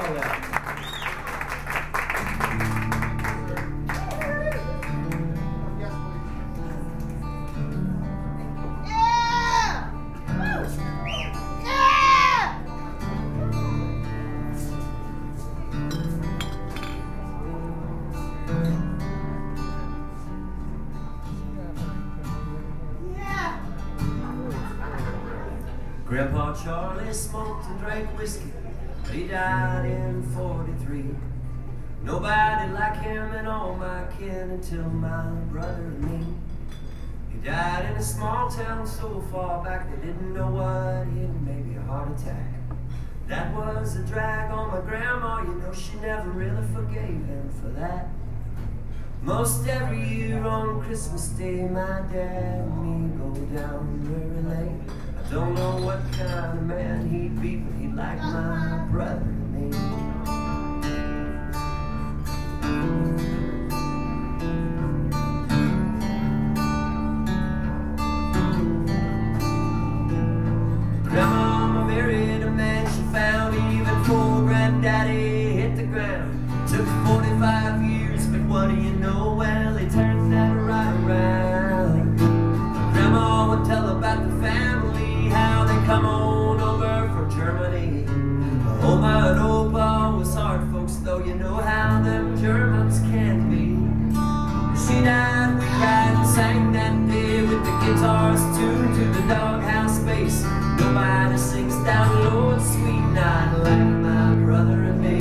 all that. Grandpa Charlie smoked and drank whiskey, but he died in 43. Nobody like him in all my kin until my brother and me. He died in a small town so far back they didn't know what hit him, maybe a heart attack. That was a drag on my grandma, you know she never really forgave him for that. Most every year on Christmas Day, my dad and me go down very late. I don't know what kind of man he'd be, but he'd like my brother and me. Grandmama married a man she found even before Granddaddy hit the ground. Took 45 years, but what do you know? Well, he turned that right around. Grandma would tell about the family, how they come on over from Germany. Oma and Opa was hard folks, though you know how them Germans can be. She died, we cried and sang that day with the guitars tuned to the doghouse bass. Nobody sings down low and sweet, not like my brother and me.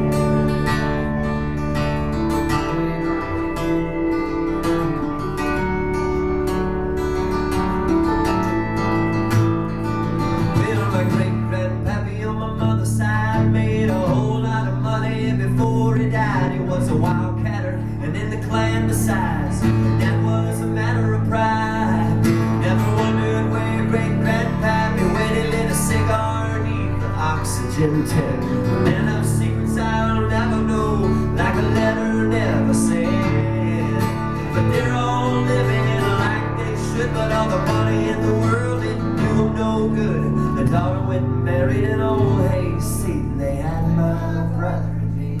Well, my great-grandpappy on my mother's side made a whole lot of money before he died. He was a wildcatter and in the clan besides, and that was a matter of pride. Never wondered where great-grandpappy when he lit a cigar neath the oxygen tent. A man of secrets I'll never know, like a letter never said. But they're all living like they should, but all the money in the world didn't do them no good. The daughter went and married an old hayseed, and they had my brother and me.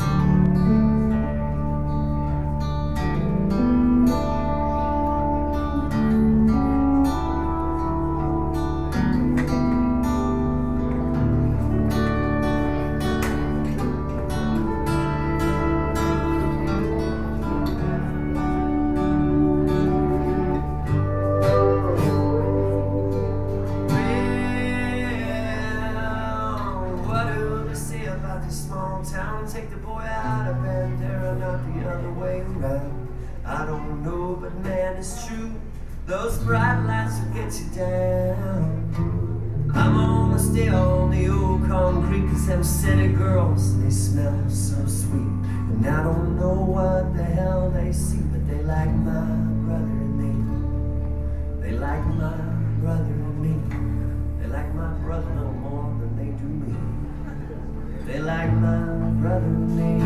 Take the boy out of Bandera, not the other way around. I don't know, but man, it's true. Those bright lights will get you down. I'm gonna stay on the old concrete, 'cause them city girls, they smell so sweet. And I don't know what the hell they see, but they like my brother and me. They like my brother and me. They like my brother no more than they do me. They like my brother and me.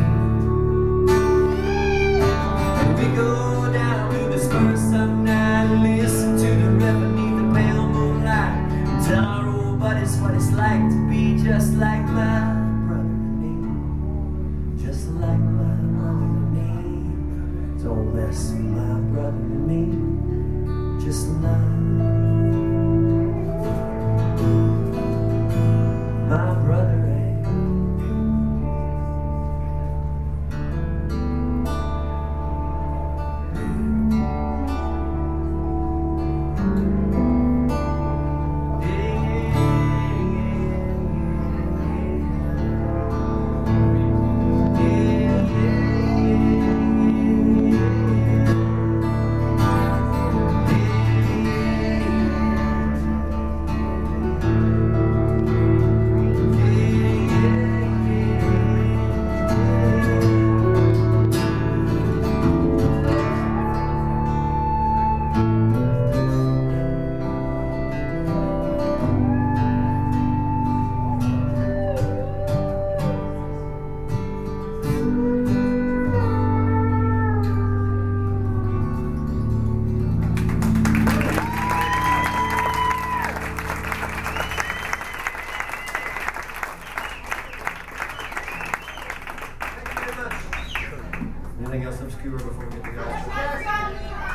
And we go down to the spur some night and listen to the river beneath the pale moonlight. And tell our old buddies what it's like to be just like my brother and me. Just like my brother and me. Don't mess with my brother and me. Just like my brother and me. Anything else obscure before we get to God?